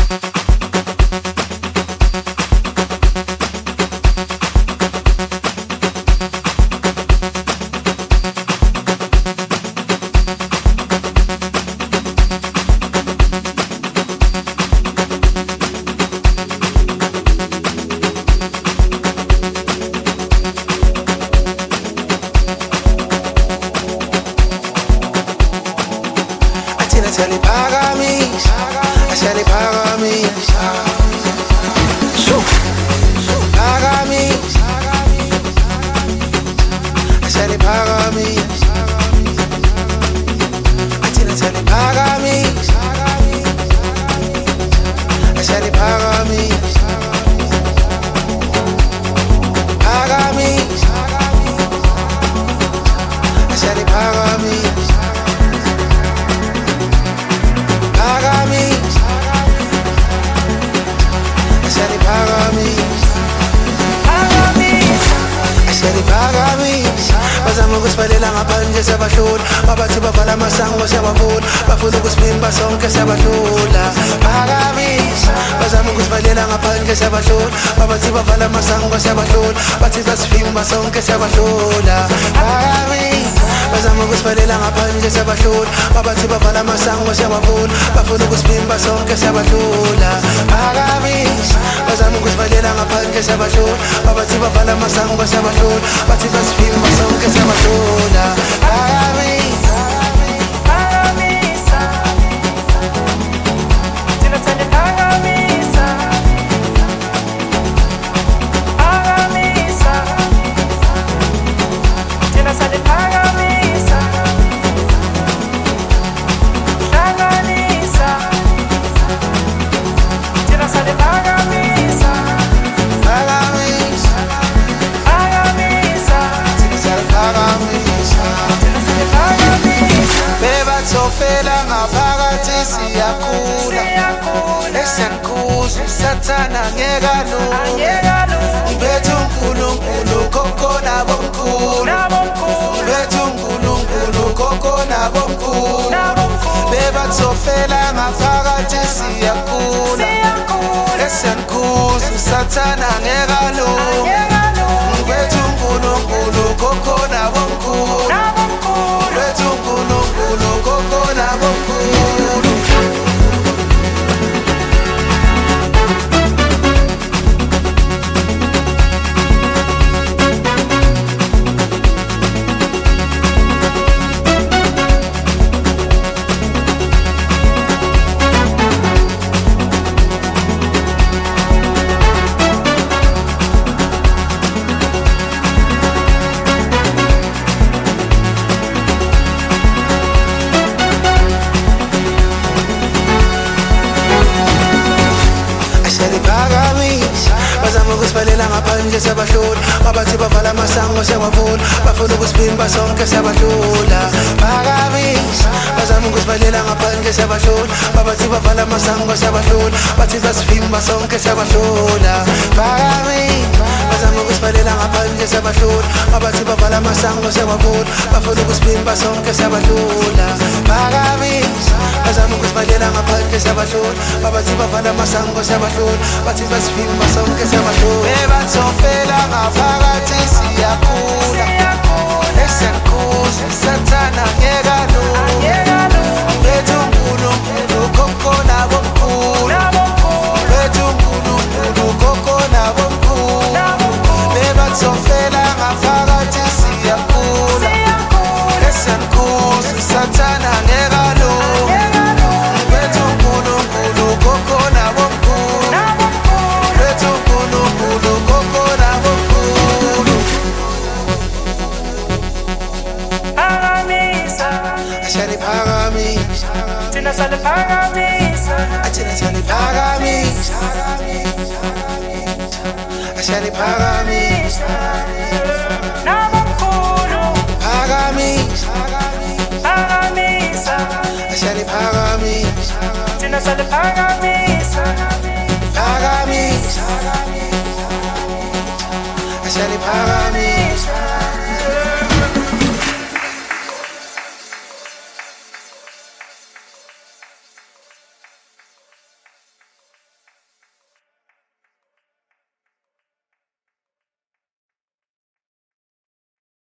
Kusiphalela ngaphandle siyabahlola, babathi bavala amasango siyabavula, bafuna ukusivimba sonke siyabahlola. Phakamisa, bazama ukusiphalela ngaphandle siyabahlola, babathi bavala amasango siyabahlola, bathi basivimba sonke siyabahlola. Phakamisa, bazama ukusiphalela ngaphandle siyabahlola, babathi bavala amasango siyabavula, bafuna ukusivimba sonke siyabahlola. Phakamisa, bazama ukusiphalela ngaphandle siyabahlola, babathi bavala amasango siyabahlola, bathi basivimba sonke siyabahlola. Phakamisa, phakamisa, thina sithanda phakamisa, phakamisa, thina sithanda phakamisa, hlanganisa, thina sithanda phakamisa, phakamisa, phakamisa, thina sithanda phakamisa. Bebathofela ngaphakathi siyakhula, esenkuzo sathana ngekalula. Bethu uNkulunkulu kokhona bomkhulu, bethu uNkulunkulu kokhona bomkhulu. Bebathofela ngaphakathi siyakhula, esenkuzo sathana ngekalula. Bethu uNkulunkulu kokhona bomkhulu, bethu uNkulunkulu kokhona bomkhulu. Kusiphalela ngaphandle siyabahlola, babathi bavala amasango siyabavula, bafuna ukusivimba sonke siyabahlola. Phakamisa, bazama ukusiphalela ngaphandle siyabahlola, babathi bavala amasango siyabahlola, bathi basivimba sonke siyabahlola. Phakamisa, bazama ukusiphalela ngaphandle siyabahlola, babathi bavala amasango siyabavula, bafuna ukusivimba sonke siyabahlola. Phakamisa, bazama ukusiphalela ngaphandle siyabahlola, babathi bavala amasango siyabahlola, bathi basivimba sonke siyabahlola. Bebathofela ngaphakathi siyakhula, esenkuzo sathana ngekalula. Bethu uNkulunkulu kokhona bomkhulu, bethu uNkulunkulu kokhona bomkhulu. Bebathofela ngaphakathi siyakhula, esenkuzo sathana ngekalula. Bethu uNkulunkulu kokhona bomkhulu, bethu uNkulunkulu kokhona bomkhulu. Phakamisa, ashali phakamisa, thina sithanda phakamisa, thina sithanda phakamisa, ashali phakamisa, nabomkhulu. Phakamisa, phakamisa, ashali phakamisa, thina sithanda phakamisa, phakamisa, ashali phakamisa.